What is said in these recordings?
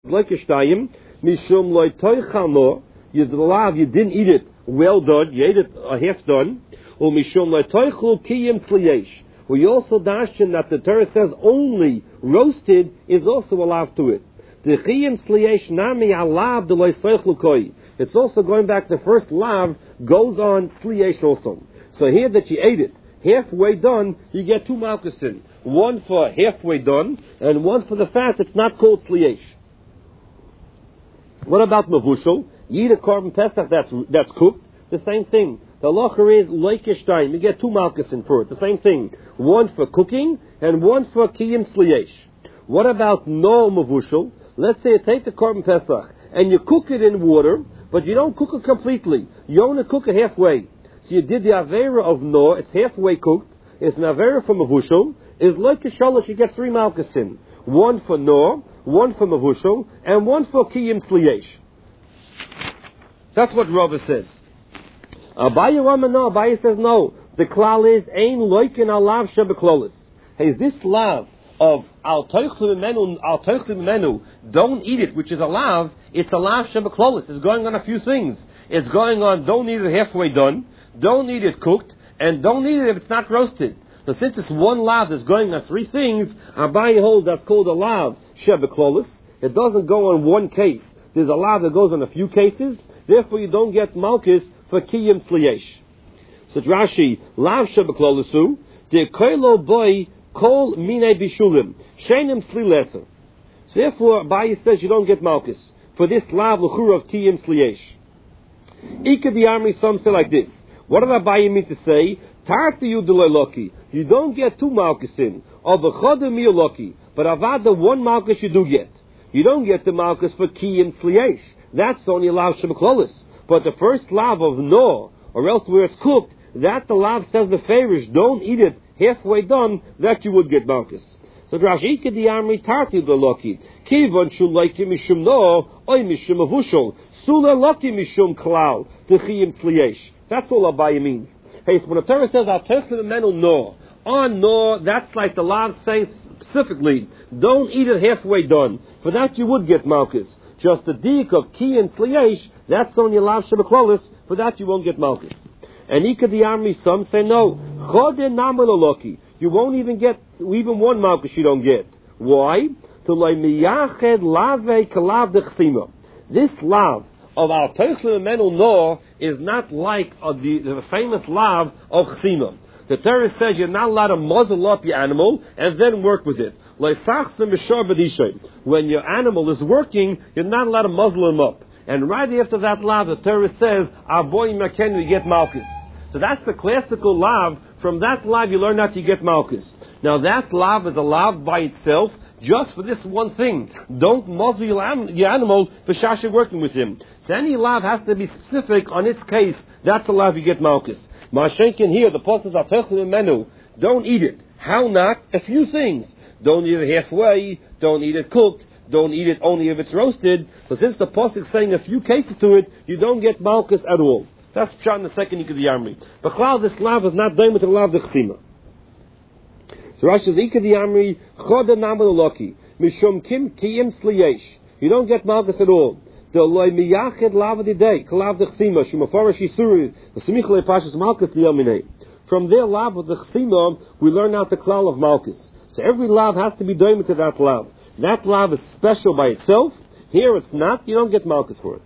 like a shtayim, mishum loy toichano, you didn't eat it well done, you ate it half done, or mishum loy toichlu kiyim sliyesh. We also dashin that the Torah says only roasted is also allowed to it. The chiyim sliyesh nami alav deloy soichlu koi. It's also going back to the first lav goes on sliyesh also. So here that you ate it halfway done, you get two malkusin. One for halfway done, and one for the fact it's not called sliyesh. What about mavushal? You eat a korban pesach that's cooked. The same thing. The halacha is loikesh time. You get two malkusin for it. The same thing. One for cooking and one for kiyim sliyesh. What about no mavushal? Let's say you take the korban pesach and you cook it in water, but you don't cook it completely. You only cook it halfway. So you did the avera of no. It's halfway cooked. It's an avera from mavushal. Is loikesh shalosh. You get three malkusin. One for no, one for mavushal, and one for kiyim sliyesh. That's what Rava says. Abaye says no. The klal is ein loikin alav shebeklolis. Hey, is this lav of al toichlu menu, don't eat it, which is a lav, it's a lav shebeklolis. It's going on a few things. It's going on, don't eat it halfway done, don't eat it cooked, and don't eat it if it's not roasted. So since it's one lav that's going on three things, Abaye holds that's called a lav shebeklolis. It doesn't go on one case. There's a lav that goes on a few cases. Therefore, you don't get malchus for kiyim sliyesh. So Rashi, lav shebeklolisu, de koilo boy kol mine bishulim, shenim slileser. So therefore, Abaye says you don't get malchus for this lav l'chura of kiyim sliyesh. Ika the army, some say like this. What does Abaye mean to say? Tarti you deloyloki. You don't get two malchus in. Of a chodim mioloki. But avada one malchus you do get. You don't get the malchus for kiyim sliyesh. That's only lav shebeklolis. But the first lav of no, or else where it's cooked, that the lav says the favorish, don't eat it halfway done, that you would get malchus. So Rashi Kediyamri Tarti the Loki. Kivon Shulaiki Mishum No, Oy Mishum Avushol, Sula Loki Mishum Klal, Techiyim Sliyesh. That's all Abaye means. Hey, so when the Torah says Al Tesla Menel No, on No, that's like the lav saying specifically, don't eat it halfway done. For that you would get malchus. Just the dik of ki and sliyesh, that's only lav shebeklolis, for that you won't get malchus. And ika the army, some say no. Chode namaloloki, you won't even get, even one malchus you don't get. Why? To lay miyached lave kalav dechsima. This lav of al teichle menul no is not like the famous lav of chsima. The Torah says you're not allowed to muzzle up your animal and then work with it. When your animal is working, you're not allowed to muzzle him up. And right after that lav, the Torah says, Aboy Maken, you get malchus. So that's the classical lav. From that lav, you learn that you get malchus. Now that lav is a lav by itself, just for this one thing. Don't muzzle your animal for shasha working with him. So any lav has to be specific on its case. That's the lav you get malchus. Mashenkin here, the apostles are technically menu. Don't eat it. How not? A few things. Don't eat it halfway. Don't eat it cooked. Don't eat it only if it's roasted. But since the apostle is saying a few cases to it, you don't get malchus at all. That's shot in the second week of the army. But Klal, this lav is not done with the lav dechsima. So Rashi says, Ika the army, choda namaloloki, mishum kim kiyim sliyesh. You don't get malchus at all. The loy miyached lav adidei, kalav dechsima, shumafarash yisuri, v'simichle pashas malchus liyaminei. From their lav of dechsima, we learn out the klal of malchus. So every lav has to be done to that lav. That lav is special by itself. Here it's not. You don't get malchus for it.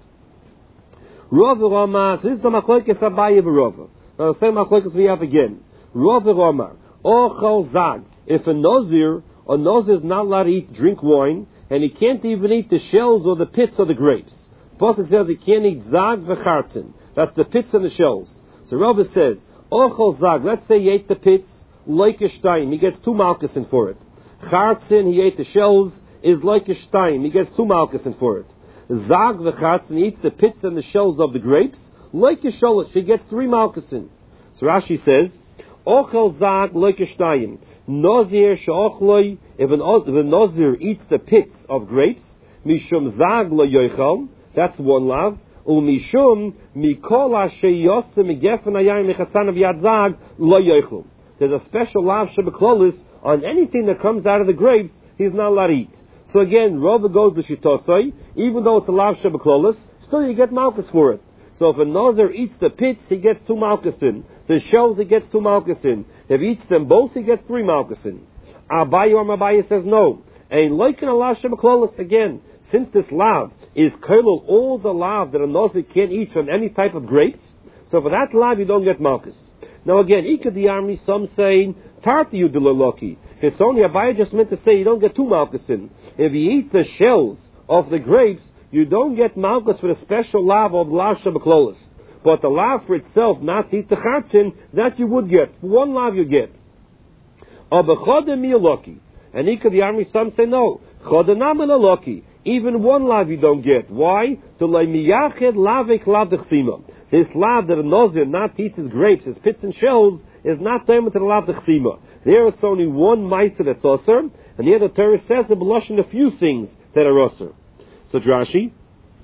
Rava Rama, so this is the machlokes Abaye v'Rava. Now the same machlokes we have again. Rava Rama, ochel zag. If a nozir is not allowed to eat, drink wine, and he can't even eat the shells or the pits of the grapes. The Pasuk says he can't eat zag v'chartzin. That's the pits and the shells. So Rava says, ochel zag. Let's say he ate the pits, like a stein. He gets two malchusin for it. Chartzin, he ate the shells, is like a stein. He gets two malchusin for it. Zag v'chatzin, he eats the pits and the shells of the grapes, like a sholosh, he gets three malchusin. So Rashi says, ochel zag like a stein. Nozir she'ochloi, if a nozir eats the pits of grapes, mishum zag lo yoichal, that's one lav, umishum mikol asher yosim gefen hayayim mechassan of yad zag lo yoichal. There's a special lav shebeklolis on anything that comes out of the grapes, he's not allowed to eat. So again, Rava goes to Shitosai, even though it's a lav shebeklolis, still you get malchus for it. So if a Nazir eats the pits, he gets 2 malchusin. The shells, he gets 2 malchusin. If he eats them both, he gets 3 malchusin. Abaye or Mabaye says no. And like in a lav shebeklolis, again, since this lav is kolol all the lav that a Nazir can't eat from any type of grapes, so for that lav you don't get malchus. Now again, Ika the army, some say, Tarti you dilaloki. It's only Abaye just meant to say you don't get 2 malchusin. If you eat the shells of the grapes, you don't get malchus for the special lav of lav shebeklolis. But the lav for itself, not to eat the chatzin, that you would get. One lav you get. Abechode miyaloki. And Ika the army, some say no. Chode namelaloki. Even one lav you don't get. Why? To lay miyached lavek lav dechsima. This lav that a Nazir not eats his grapes, his pits and shells, is not tamed to the lav dechsima. There is only one ma'aser that's osir, and here the Torah says the blushing a few things that are osir. So Drashi,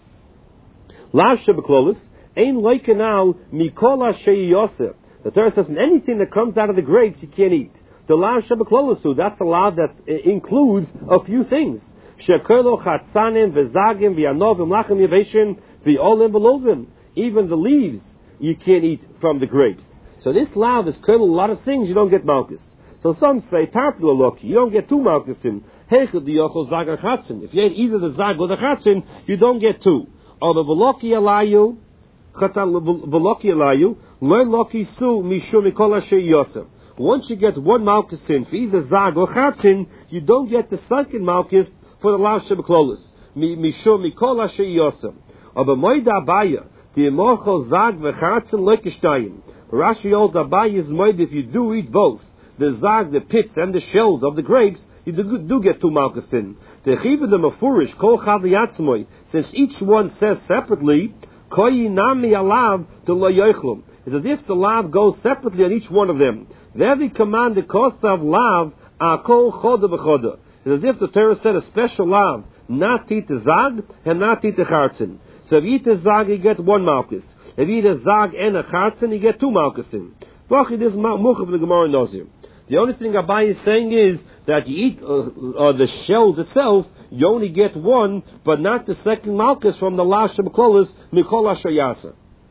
lav shebeklolis, ein loikanal mikola shei yosef. The Torah says anything that comes out of the grapes you can't eat. The lav shebeklolisu, that's a lav that includes a few things. Shekolo chatzanim v'zagim v'yanovim lachem yaveshin v'olim v'lovim. Even the leaves you can't eat from the grapes. So this lav is kol a lot of things you don't get malchus. So some say tarpiloloki, you don't get 2 malchusim. Heichel diyochol zag or chatzin. If you ate either the zag or the chatzin, you don't get 2. Or the veloki alayu, veloki alayu, learn loki su mishum mikola shei yosef. Once you get 1 malchusin for either zag or chatzin, you don't get the second malchus for the lav shebeklolis. Mishum mikola shei yosef. Or the moida abaya, the emochol zag v'chatzin lekishtayim. Rashi holds Abaye is moed if you do eat both, the zag, the pits, and the shells of the grapes, you do get 2 malchusin. The chiv the mafurish kol chav yatzmoy, since each one says separately, koyi nami alav to lo yoichlum. It's as if the lav goes separately on each one of them. There we command the cost of lav akol choda b'choda. It's as if the Torah said a special lav, not to eat the zag and not to eat the chartzin. So if you eat the zag, you get 1 malchus. If you eat a zag and a chatzin, you get 2 malchusin. This muchav the Gemara Nazir. The only thing Abaye is saying is that you eat the shells itself, you only get 1, but not the second malchus from the lav shebeklolis mikol asher yasa.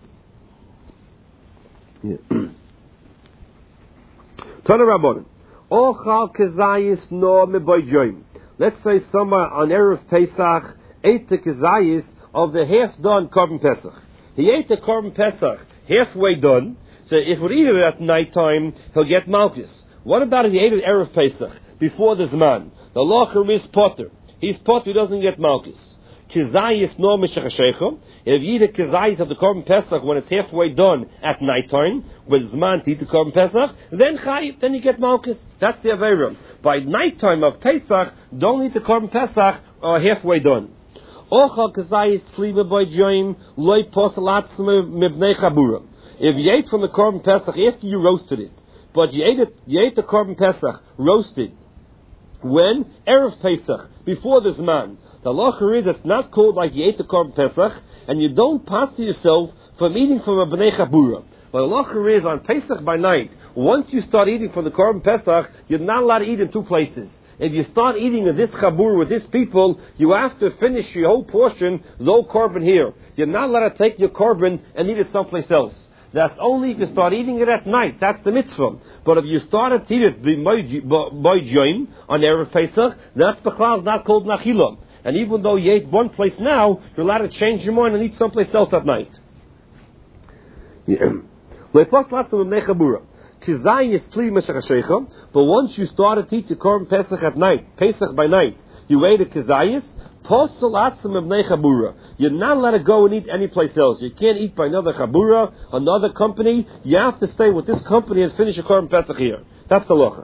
Tana Rabbanan. Ochal kezayis no meboyjoyim. Let's say someone on Erev Pesach ate the kezayis of the half-done Korban Pesach. He ate the Korban Pesach halfway done, so if we eat it at night time, he'll get malchus. What about if he ate it Erev Pesach, before the Zman? The locher is potter. He's potter, he doesn't get malchus. Kizayis no mishachashechem. If you eat the kizayis of the Korban Pesach when it's halfway done at night time, with Zman to eat the Korban Pesach, then chayiv, then you get malchus. That's the Averim. By night time of Pesach, don't eat the Korban Pesach halfway done. Ochal kazayis fliba by joim loy posalatzme mibnei chabura. If you ate from the Korban Pesach after you roasted it, but you ate the Korban Pesach roasted when Erev Pesach before the Zman, the halacha is it's not called like you ate the Korban Pesach, and you don't pass to yourself from eating from a bnei chabura. But the halacha is on Pesach by night, once you start eating from the Korban Pesach, you're not allowed to eat in 2 places. If you start eating in this chabur with this people, you have to finish your whole portion, no korban here. You're not allowed to take your korban and eat it someplace else. That's only if you start eating it at night. That's the mitzvah. But if you started to eat it by joim on Erev Pesach, that's b'chlal not called nachila. And even though you ate one place now, you're allowed to change your mind and eat someplace else at night. But once you started to eat your Korban Pesach at night, Pesach by night, you ate a kizayis, you're not allowed to go and eat any place else. You can't eat by another chabura, another company. You have to stay with this company and finish your Korban Pesach here. That's the locha.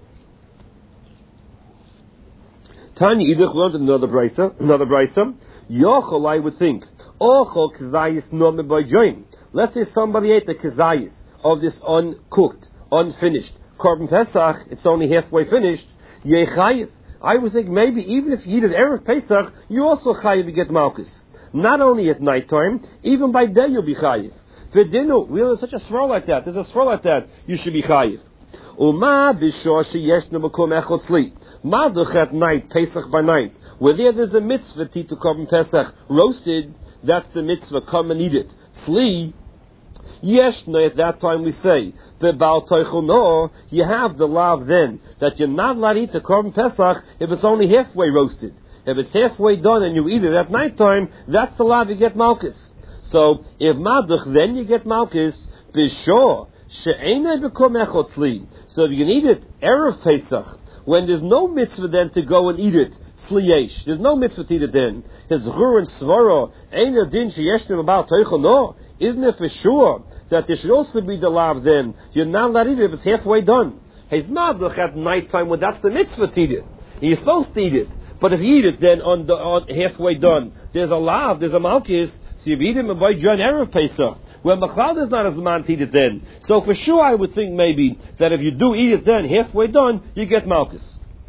Tanya Idach learned another brisa. Yochel, I would think. Ochel kizayis nome by join. Let's say somebody ate the kizayis of this uncooked, unfinished Korban Pesach. It's only halfway finished. Yechayiv. I would think maybe even if you eat it Erev Pesach, you also chayiv to get malchus. Not only at night time, even by day you'll be chayiv. V'dinu, really, there's such a swirl like that. There's a swirl like that. You should be chayiv. Uma b'shor sheyeshna b'kum echot tzli. Maduch at night, Pesach by night. Where there's a mitzvah to korban Pesach roasted, that's the mitzvah, come and eat it. Tzli, yeshna, at that time we say, the Baal Toichel no, you have the lav then, that you're not allowed to eat the korban Pesach if it's only halfway roasted. If it's halfway done and you eat it at night time, that's the lav, you get malchus. So, if maduch, then you get malchus, b'shor, she'ena b'kum echot tzli. So if you can eat it, erev Pesach, when there's no mitzvah then to go and eat it, tzli there's no mitzvah to eat it then. His ghur and svara, eina din sheyeshnem about teichel no. Isn't it for sure that there should also be the lav then? You're not allowed to eat it if it's halfway done. His maduch at night time, when that's the mitzvah to eat it. You're supposed to eat it. But if you eat it then on halfway done, there's a lav, there's a malchus, so you eat him by John erev Pesach. When Machal is not as man to eat it then. So for sure I would think maybe that if you do eat it then, halfway done, you get malchus.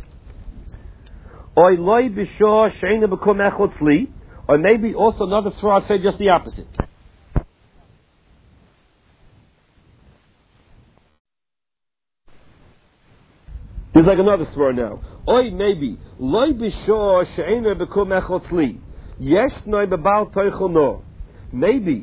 Or maybe also another svara say just the opposite. There's like another svara now. Or maybe loy b'shor she'ena b'kum echot tzli yesh noi b'bal toichel no. Maybe.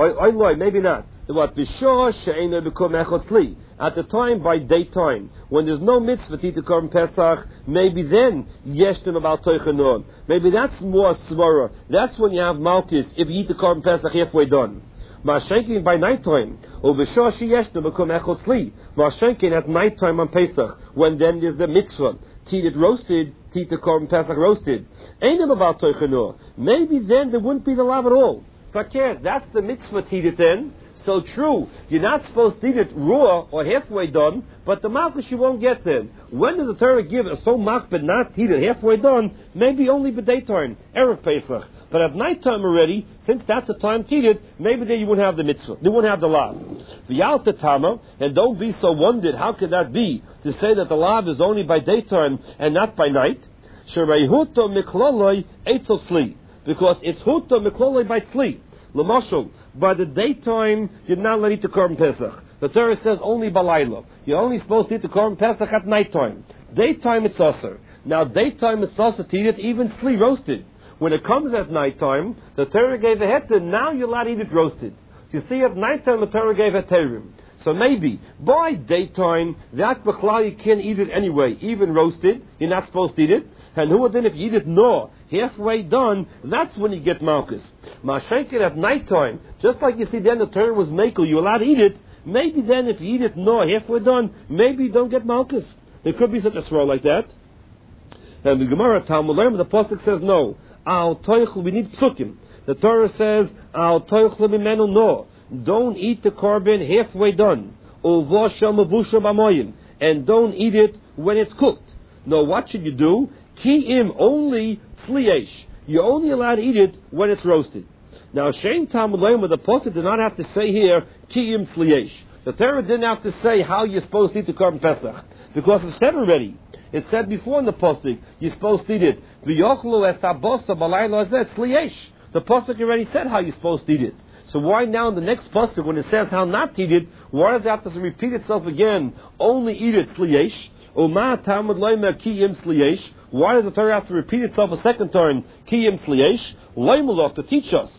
Maybe not. What b'shor she'ena b'kum echot tzli. At the time, by daytime, when there's no mitzvah to eat the korban Pesach, maybe then yesh them about toichel no. Maybe that's more svara. That's when you have malchus if you eat the korban Pesach halfway done. Mashenkin by nighttime, or b'shor sheyeshna b'kum echot tzli. Mashenkin at nighttime on Pesach, when then there's the mitzvah to eat it roasted, to eat the korban Pesach roasted. Ain't them about toichel no. Maybe then there wouldn't be the lav at all. Fakir, that's the mitzvah to eat it then. So true, you're not supposed to eat it raw or halfway done, but the malchus you won't get then. When does the Torah give a so makbid not to eat it halfway done? Maybe only by daytime, erev Pesach. But at nighttime already, since that's the time to eat it, maybe then you wouldn't have the mitzvah. You wouldn't have the lav. V'yalta tama, and don't be so wondered, how could that be, to say that the lav is only by daytime and not by night? Shereihuto mikloloi eitzel tzli. Because it's huto mikloloi by tzli. L'mashal, by the daytime, you're not allowed to eat the korban Pesach. The Torah says only balayla. You're only supposed to eat the korban Pesach at nighttime. Daytime it's aser. Now daytime it's aser to eat it even tzli roasted. When it comes at nighttime, the Torah gave a heter, now you're allowed to eat it roasted. You see, at nighttime the Torah gave a terim. So maybe, by daytime, that b'chlal you can't eat it anyway, even roasted, you're not supposed to eat it. And who then if you eat it halfway done, that's when you get malchus. Mashenkin at nighttime, just like you see then the Torah was makel, you're allowed to eat it, maybe then if you eat it halfway done, maybe you don't get malchus. There could be such a swirl like that. And the Gemara Talmud Learn, the Pasuk says no. Al toichel, we need psukim. The Torah says, Al toichel mimenu no. Don't eat the korban halfway done. Uvo shel mavusha b'moyim. And don't eat it when it's cooked. No, what should you do? Ki'im, only tzli. You're only allowed to eat it when it's roasted. Now, Shein Talmud Leim, the Pasuk did not have to say here, Ki'im tzli. The Torah didn't have to say how you're supposed to eat the korban Pesach. Because it said already. It said before in the Pasuk, you're supposed to eat it. V'yochlu es habosa b'layla hazeh tzli. The Pasuk already said how you're supposed to eat it. So why now in the next pasuk, when it says how not to eat it, why does it have to repeat itself again? Only eat it tzli. Uma Talmud Leimer Kiyim tzli. Why does the Torah have to repeat itself a second time? Kiyim tzli. Leimelov, to teach us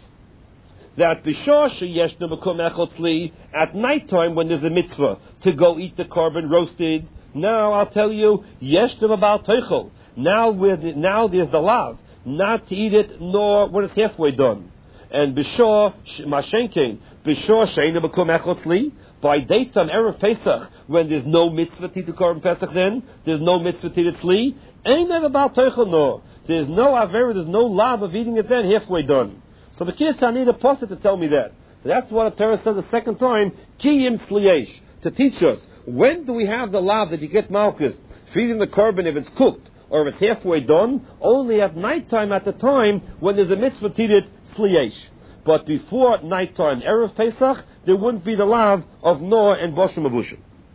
that b'shor sheyeshna b'kum echot tzli, at night time when there's a mitzvah to go eat the korban roasted. Now I'll tell you, yeshna b'bal toichel. Now there's the lav, not to eat it nor when it's halfway done. And b'shor mashenkein b'shor she'ena b'kum echot tzli, by daytime erev Pesach, when there's no mitzvah to eat the korban Pesach, then there's no mitzvah to eat it tzli. Ain't never about toichel no. There's no avera, there's no lav of eating it then halfway done. So the kids, I need a pasuk to tell me that. So that's what the Torah says the second time, kiyim tzli, to teach us when do we have the lav that you get malchus feeding the korban if it's cooked or if it's halfway done. Only at nighttime, at the time when there's a mitzvah to eat it tzli. But before nighttime, erev Pesach, there wouldn't be the lav of Noah and Boshim Avushim.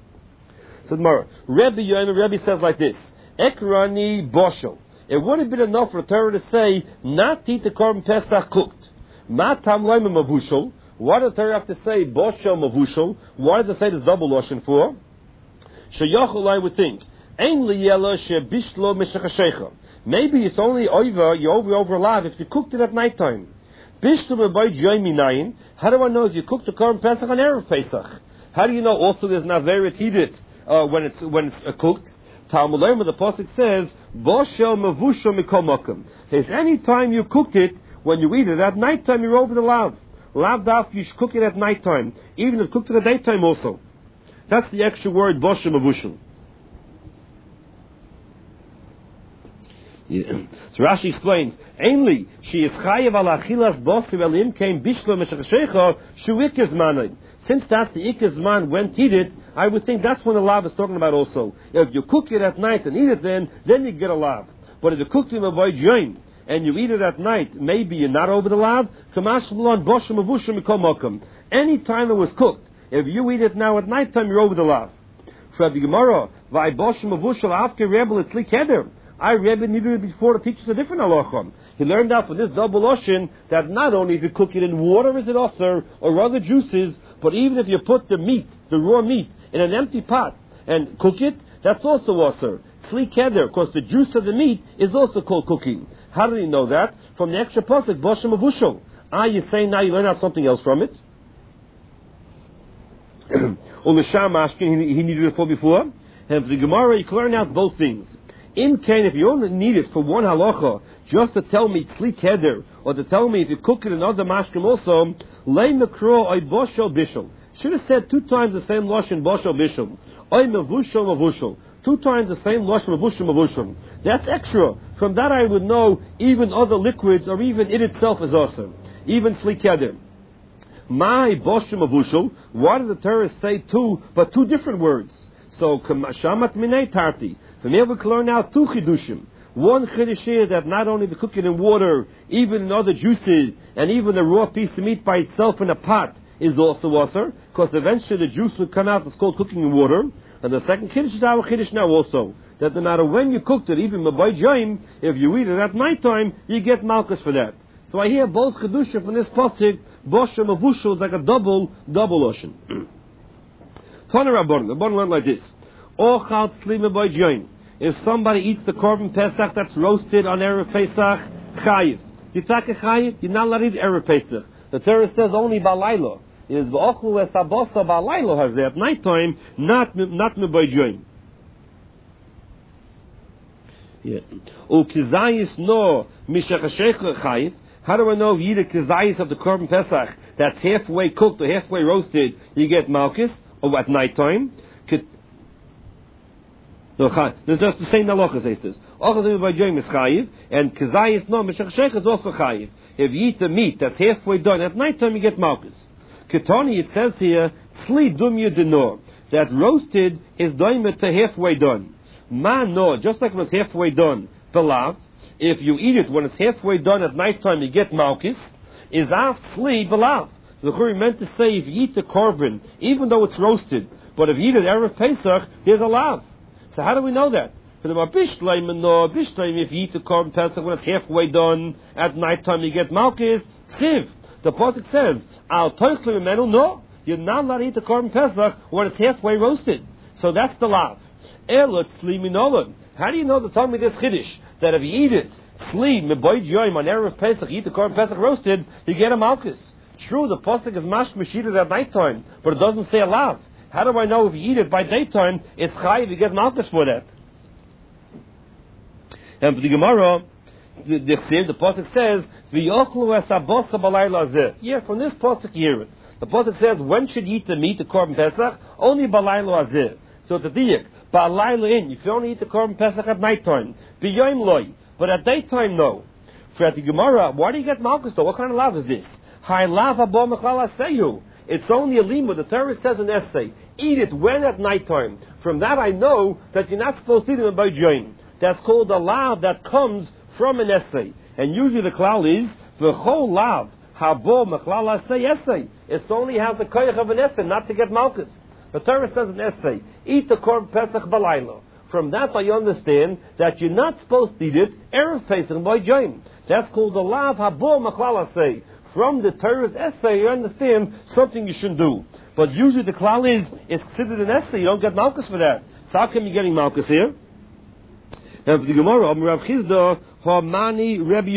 So tomorrow, Rebbe says like this: Ekrani Boshel. It would have been enough for the Torah to say not to eat the korban Pesach cooked. Matam Laimim Avushel. Why does the Torah have to say Boshel Mavushel? Why does it say this double lotion for? Sheyachol, I would think. Ein liyela shebishlo meshachashecha. Maybe it's only over lav if you cooked it at nighttime. Bishlo by joyminayin. How do I know if you cooked the korban pesach on erev pesach? How do you know also there's naveret heated when it's cooked? Talmud the pasuk says, "Boshel mavusho mikol makom." There's any time you cooked it, when you eat it at nighttime, you're over the lav. Lav daf, you should cook it at nighttime, even if cooked it at daytime also. That's the extra word, boshel mavusho. Yeah. So Rashi explains, "Ainly she is chayev al achilas boser elim came bishlo meshachashecha shuikes manay." Since that's the ikaz man when eat it, I would think that's when the lav is talking about also. If you cook it at night and eat it then you get a lav. But if you cook it avoid join and you eat it at night, maybe you're not over the lav. Any time it was cooked, if you eat it now at night time, you're over the lav. For the Gemara, I Rebbe needed it before to teach us a different halacha. He learned out from this double ocean that not only if you cook it in water is it also or other juices, but even if you put the meat, the raw meat, in an empty pot and cook it, that's also also. Tzli keder, because the juice of the meat is also called cooking. How do you know that? From the extra pasuk, Boshem Avushal. You say now you learn out something else from it. Ulasham Ashkin, he needed it for before. And for the Gemara, you can learn out both things. In Cain, if you only need it for one halacha, just to tell me tzli keder, or to tell me if you cook it in other mashkim also, lei mekro oy boshel bishel. Should have said 2 times the same lashon boshel bishel. Oy mevushel mevushel. 2 times the same lashon mevushel mevushel. That's extra. From that I would know even other liquids, or even it itself is awesome. Even tzli keder. My boshel mevushel. Why did the Torah say 2, but 2 different words? So shamat minei tarti. From here we can learn now 2 chidushim. One chiddush is that not only to cook it in water, even in other juices, and even a raw piece of meat by itself in a pot is also wasser, because eventually the juice will come out. It's called cooking in water. And the second chiddush is our chiddush now also, that no matter when you cooked it, even by joim, if you eat it at nighttime, you get malchus for that. So I hear both chidushim from this pasuk. Boshem avushel is like a double ocean. Tana Rabban, the Rabban went like this: Ochal tzlima by joim. If somebody eats the korban pesach that's roasted on erev pesach, chayiv. You take a chayiv, you're not allowed to eat erev pesach. The Torah says only balaylo. It is v'ochlu esabosa balaylo has there at nighttime, not mebayjoim. Yeah. Ukizayis no mishachashecha chayiv. How do I know if you eat a kizayis of the korban pesach that's halfway cooked or halfway roasted, you get malchus, or at nighttime? No, there's just the same halacha says this. Ochel by joim is chayiv, and kizayis no mishachshech is also chayiv. If you eat the meat that's halfway done at night time, you get malchus. Ketani, it says here, tzli dumya denor, that roasted is doimet to halfway done. Man no, just like it was halfway done, belav. If you eat it when it's halfway done at night time, you get malchus. Is af tzli belav. The Churi meant to say if you eat the korban, even though it's roasted, but if you eat it erev pesach, there's a lav. So how do we know that? For the bishleim, if you eat the korban pesach when it's halfway done at night time, you get malchus. Chiv. The pasuk says, "Al toichle menu." No, you're not allowed to eat the korban pesach when it's halfway roasted. So that's the lav. Elot tzli minolan. How do you know to tell me this chiddush that if you eat it tzli meboy joim on erev pesach, you eat the korban pesach roasted, you get a malchus? True, the pasuk is mashmash eat it at night time, but it doesn't say a lav. How do I know if you eat it by daytime, it's chayiv, you get malchus for that? And for the Gemara, the pasuk says, "V'yochlu esabosa balayla zeh." Yeah, from this pasuk you hear it. The pasuk says, when should you eat the meat, the korban pesach? Only balayla zeh. So it's a diyak. Balayla in. You can only eat the korban pesach at nighttime. B'yoim loy. But at daytime, no. For at the Gemara, why do you get malchus though? What kind of lav is this? Hai lav abo mechlal aseyu. It's only a lima. The Torah says in essay, eat it when at nighttime. From that I know that you're not supposed to eat it by join. That's called a lav that comes from an essay. And usually the klal is, v'chol lav, habo mechlal essay. It only has the koyach of an essay, not to get malchus. The Torah says in essay, eat the korban pesach balayla. From that I understand that you're not supposed to eat it erev pesach by join. That's called a lav, habo mechlal essay. From the Torah's essay, you understand something you shouldn't do. But usually the klal is, it's considered an essay, you don't get malchus for that. Sakim, you're getting Malkus here. And for the Gemara, Rav Chizda, Hamani Rebbe